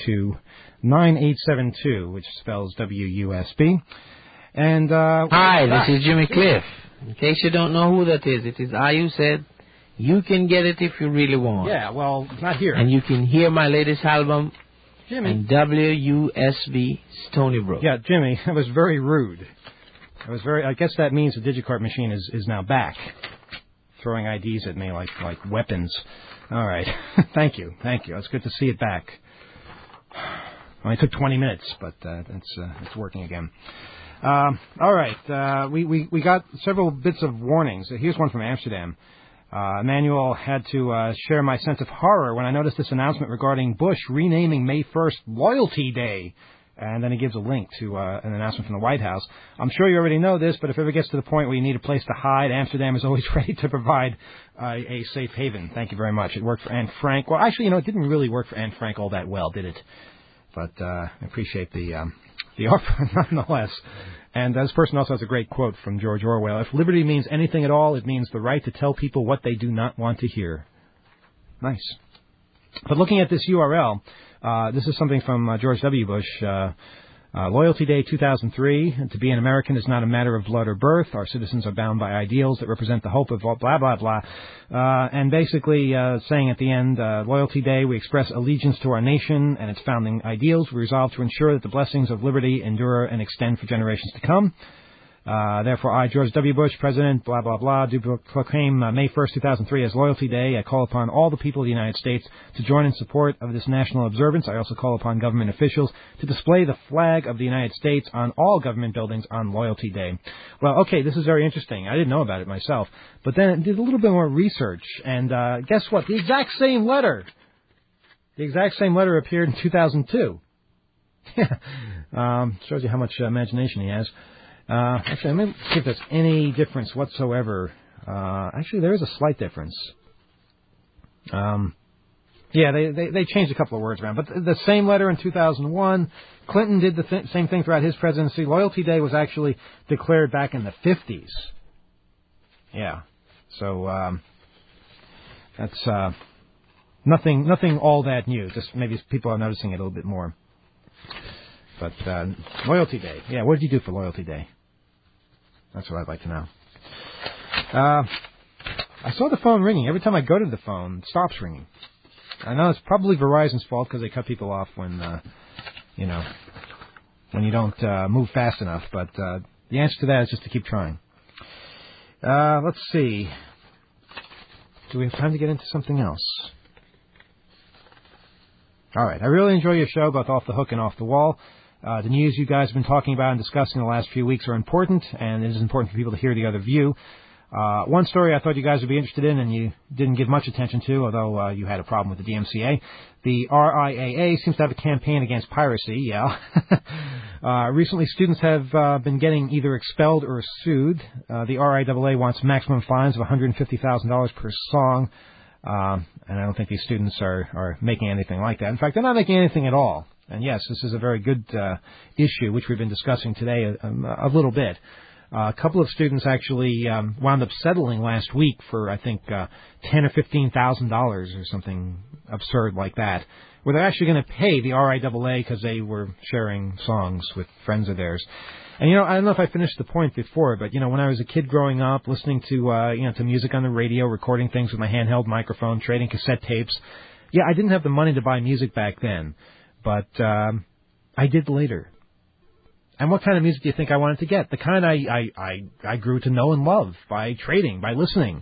632-9872, which spells WUSB. And hi, this is Jimmy Cliff. In case you don't know who that is, it is I who said you can get it if you really want. Yeah, well, it's not here. And you can hear my latest album Jimmy. on WUSB Stony Brook. Yeah, Jimmy, that was very rude. I guess that means the Digicart machine is now back, throwing IDs at me like weapons. All right, thank you. It's good to see it back. Only took 20 minutes, but it's working again. All right, we got several bits of warnings. Here's one from Amsterdam. Emmanuel had to share my sense of horror when I noticed this announcement regarding Bush renaming May 1st Loyalty Day. And then he gives a link to an announcement from the White House. I'm sure you already know this, but if it ever gets to the point where you need a place to hide, Amsterdam is always ready to provide a safe haven. Thank you very much. It worked for Anne Frank. Well, actually, it didn't really work for Anne Frank all that well, did it? But I appreciate the offer nonetheless. And this person also has a great quote from George Orwell. If liberty means anything at all, it means the right to tell people what they do not want to hear. Nice. But looking at this URL, this is something from George W. Bush. Loyalty Day 2003. To be an American is not a matter of blood or birth. Our citizens are bound by ideals that represent the hope of blah, blah, blah. And basically saying at the end, Loyalty Day, we express allegiance to our nation and its founding ideals. We resolve to ensure that the blessings of liberty endure and extend for generations to come. Therefore, I, George W. Bush, President, blah, blah, blah, do proclaim May 1st, 2003 as Loyalty Day. I call upon all the people of the United States to join in support of this national observance. I also call upon government officials to display the flag of the United States on all government buildings on Loyalty Day. Well, okay, this is very interesting. I didn't know about it myself. But then I did a little bit more research, and guess what? The exact same letter appeared in 2002. Shows you how much imagination he has. Actually, let me see if there's any difference whatsoever. Actually, there is a slight difference. Yeah, they changed a couple of words around. But the same letter in 2001. Clinton did the same thing throughout his presidency. Loyalty Day was actually declared back in the 50s. Yeah. So that's nothing all that new. Just maybe people are noticing it a little bit more. But Loyalty Day. Yeah, what did you do for Loyalty Day? That's what I'd like to know. I saw the phone ringing. Every time I go to the phone, it stops ringing. I know it's probably Verizon's fault because they cut people off when you don't move fast enough. But the answer to that is just to keep trying. Let's see. Do we have time to get into something else? All right. I really enjoy your show, both off the hook and off the wall. The news you guys have been talking about and discussing the last few weeks are important, and it is important for people to hear the other view. One story I thought you guys would be interested in, and you didn't give much attention to, although you had a problem with the DMCA. The RIAA seems to have a campaign against piracy, yeah. Recently, students have been getting either expelled or sued. The RIAA wants maximum fines of $150,000 per song, and I don't think these students are making anything like that. In fact, they're not making anything at all. And yes, this is a very good issue, which we've been discussing today a little bit. A couple of students actually wound up settling last week for, I think, $10,000 or $15,000 or something absurd like that, where they're actually going to pay the RIAA because they were sharing songs with friends of theirs. And, I don't know if I finished the point before, but, when I was a kid growing up, listening to, to music on the radio, recording things with my handheld microphone, trading cassette tapes, yeah, I didn't have the money to buy music back then. But I did later. And what kind of music do you think I wanted to get? The kind I grew to know and love by trading, by listening.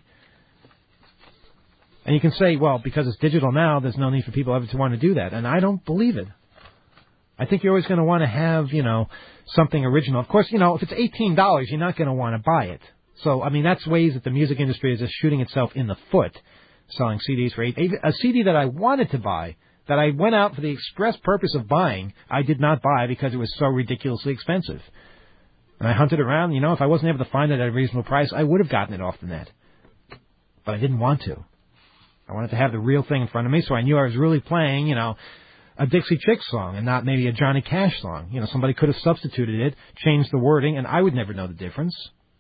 And you can say, well, because it's digital now, there's no need for people ever to want to do that. And I don't believe it. I think you're always going to want to have, something original. Of course, if it's $18, you're not going to want to buy it. So, that's ways that the music industry is just shooting itself in the foot, selling CDs for $8. A CD that I wanted to buy, that I went out for the express purpose of buying, I did not buy because it was so ridiculously expensive. And I hunted around, if I wasn't able to find it at a reasonable price, I would have gotten it off the net. But I didn't want to. I wanted to have the real thing in front of me, so I knew I was really playing, a Dixie Chicks song and not maybe a Johnny Cash song. Somebody could have substituted it, changed the wording, and I would never know the difference.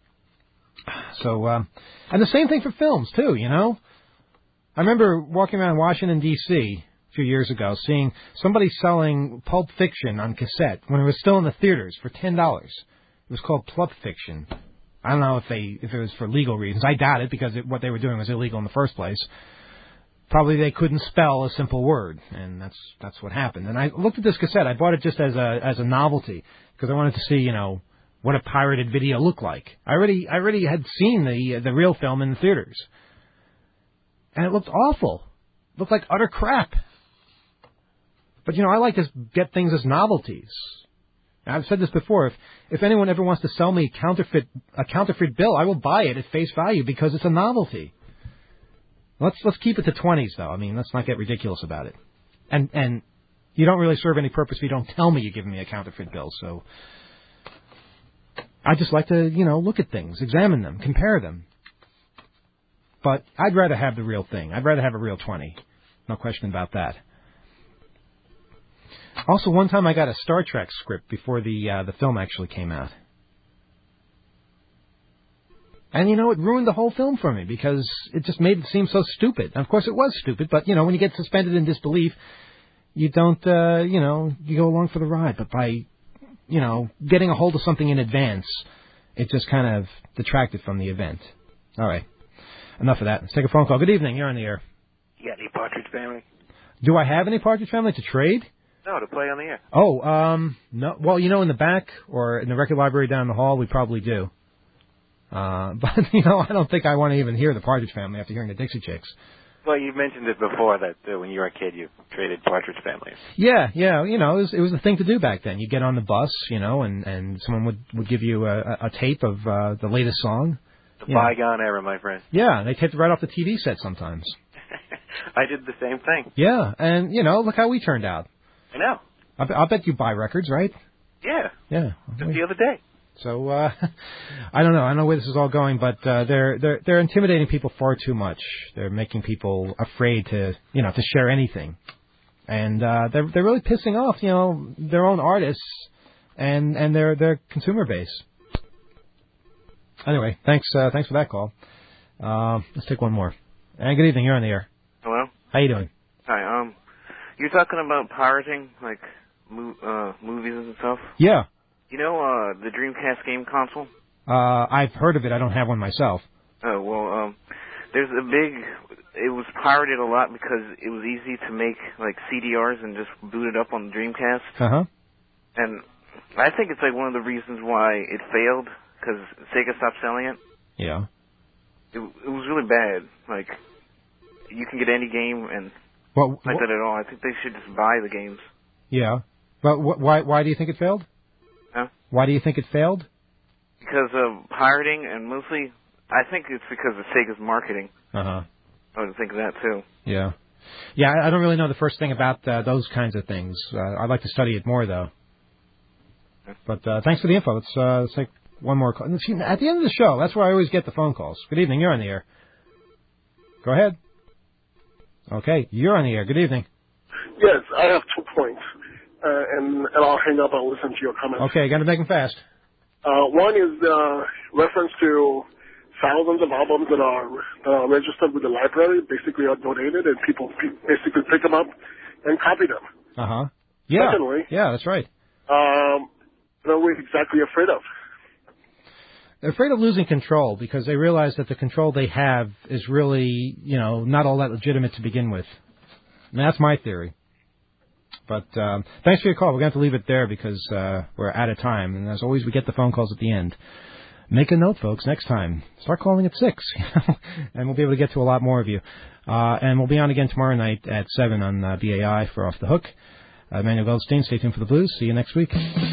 So, and the same thing for films, too, I remember walking around Washington, D.C., few years ago, seeing somebody selling Pulp Fiction on cassette when it was still in the theaters for $10. It was called Pulp Fiction. I don't know if it was for legal reasons. I doubt it because what they were doing was illegal in the first place. Probably they couldn't spell a simple word, and that's what happened. And I looked at this cassette. I bought it just as a novelty because I wanted to see what a pirated video looked like. I already had seen the real film in the theaters, and it looked awful. It looked like utter crap. But, I like to get things as novelties. I've said this before. If anyone ever wants to sell me a counterfeit bill, I will buy it at face value because it's a novelty. Let's keep it to 20s, though. Let's not get ridiculous about it. And you don't really serve any purpose if you don't tell me you're giving me a counterfeit bill. So I just like to, look at things, examine them, compare them. But I'd rather have the real thing. I'd rather have a real 20. No question about that. Also, one time I got a Star Trek script before the film actually came out. And, it ruined the whole film for me because it just made it seem so stupid. And of course, it was stupid, but, when you get suspended in disbelief, you don't, you go along for the ride. But by, getting a hold of something in advance, it just kind of detracted from the event. All right. Enough of that. Let's take a phone call. Good evening. You're on the air. You got any Partridge Family? Do I have any Partridge Family to trade? No, to play on the air. Oh, no. Well, in the back or in the record library down the hall, we probably do. But, I don't think I want to even hear the Partridge Family after hearing the Dixie Chicks. Well, you mentioned it before that when you were a kid, you traded Partridge Family. Yeah. It was the thing to do back then. You get on the bus, and someone would give you a tape of the latest song. The bygone era, my friend. Yeah, they taped it right off the TV set sometimes. I did the same thing. Yeah, and, look how we turned out. I know. I bet you buy records, right? Yeah. Yeah. Just the other day. So, I don't know. I don't know where this is all going, but they're intimidating people far too much. They're making people afraid to share anything. And they're really pissing off, their own artists and their consumer base. Anyway, thanks for that call. Let's take one more. And good evening, you're on the air. Hello? How you doing? Hi, you're talking about pirating, like, movies and stuff? Yeah. You know, the Dreamcast game console? I've heard of it. I don't have one myself. Oh, well, there's it was pirated a lot because it was easy to make, like, CDRs and just boot it up on the Dreamcast. Uh-huh. And I think it's, like, one of the reasons why it failed, because Sega stopped selling it. Yeah. It was really bad. Like, you can get any game and like that at all. I think they should just buy the games. Yeah. But why do you think it failed? Huh? Why do you think it failed? Because of pirating, and mostly, I think it's because of Sega's marketing. Uh-huh. I would think that, too. Yeah. Yeah, I don't really know the first thing about those kinds of things. I'd like to study it more, though. But thanks for the info. Let's take one more call. See, at the end of the show, that's where I always get the phone calls. Good evening. You're on the air. Go ahead. Okay, you're on the air. Good evening. Yes, I have 2 points, and I'll hang up and listen to your comments. Okay, got to make them fast. One is the reference to thousands of albums that are registered with the library, basically are donated, and people basically pick them up and copy them. Uh-huh. Yeah. Secondly, yeah, that's right. What are we exactly afraid of? They're afraid of losing control because they realize that the control they have is really, not all that legitimate to begin with. And that's my theory. But thanks for your call. We're going to have to leave it there because we're out of time. And as always, we get the phone calls at the end. Make a note, folks, next time. Start calling at 6. And we'll be able to get to a lot more of you. And we'll be on again tomorrow night at 7 on BAI for Off the Hook. Emmanuel Goldstein, stay tuned for the blues. See you next week.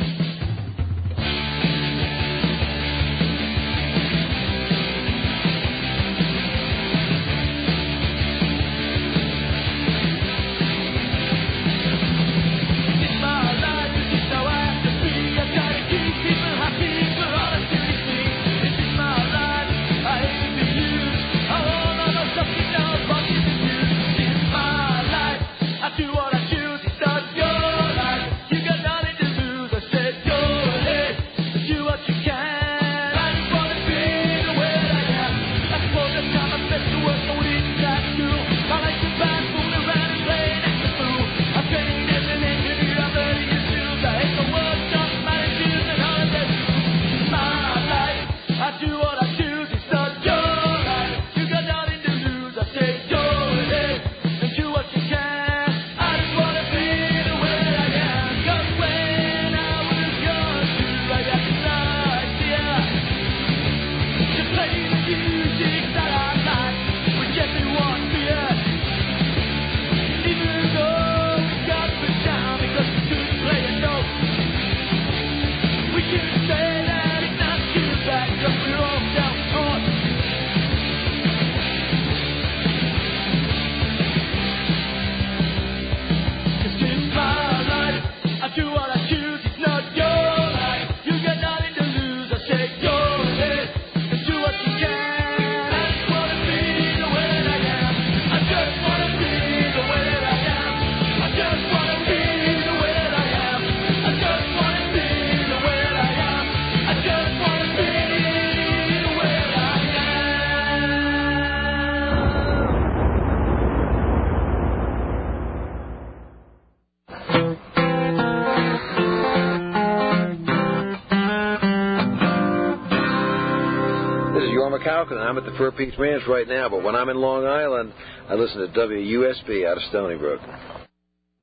And I'm at the Fur Peaks Ranch right now, but when I'm in Long Island, I listen to WUSB out of Stony Brook.